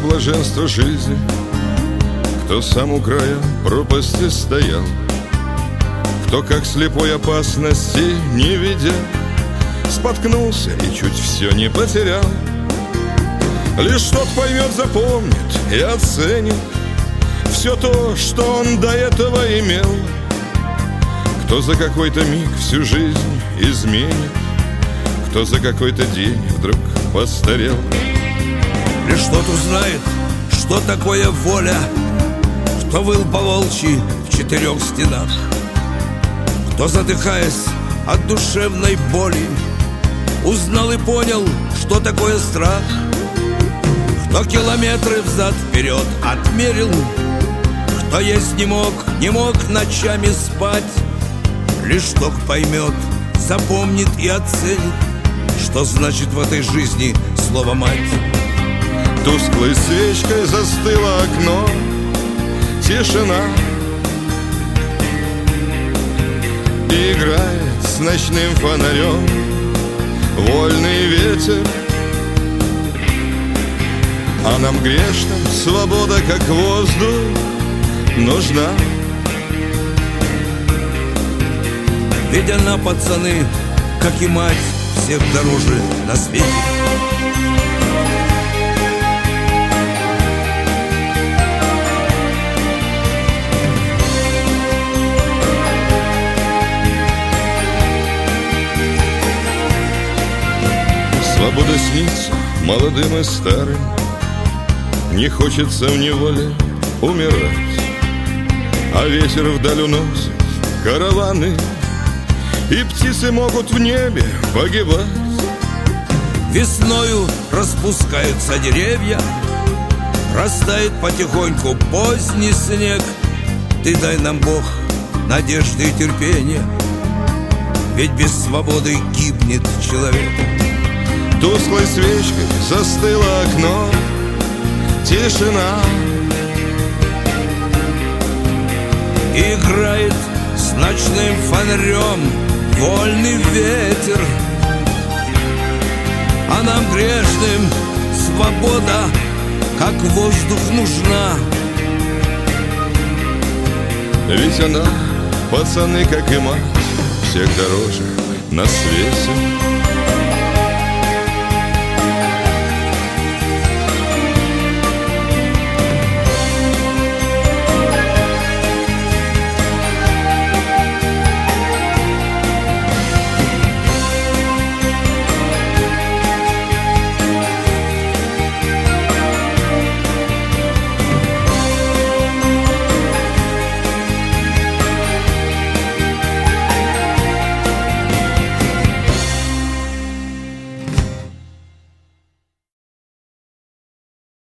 блаженство жизни, кто сам у края пропасти стоял, кто, как слепой, опасности не видя, споткнулся и чуть все не потерял. Лишь тот поймет, запомнит и оценит все то, что он до этого имел, кто за какой-то миг всю жизнь изменит, кто за какой-то день вдруг постарел. Лишь тот узнает, что такое воля, кто выл по-волчьи в 4 стенах, кто, задыхаясь от душевной боли, узнал и понял, что такое страх, кто километры взад-вперед отмерил, кто есть не мог ночами спать. Лишь тот поймет, запомнит и оценит, что значит в этой жизни слово «мать». Тусклой свечкой застыло окно, тишина, и играет с ночным фонарем вольный ветер. А нам грешным свобода, как воздух, нужна. Ведь она, пацаны, как и мать, всех дороже на свете. Свобода снится молодым и старым, не хочется в неволе умирать, а ветер вдаль уносит караваны, и птицы могут в небе погибать. Весною распускаются деревья, растает потихоньку поздний снег. Ты дай нам, Бог, надежды и терпения, ведь без свободы гибнет человек. Тусклой свечкой застыло окно, тишина, играет с ночным фонарем вольный ветер. А нам грешным свобода, как воздух, нужна. Ведь она, пацаны, как и мать, всех дороже на свете.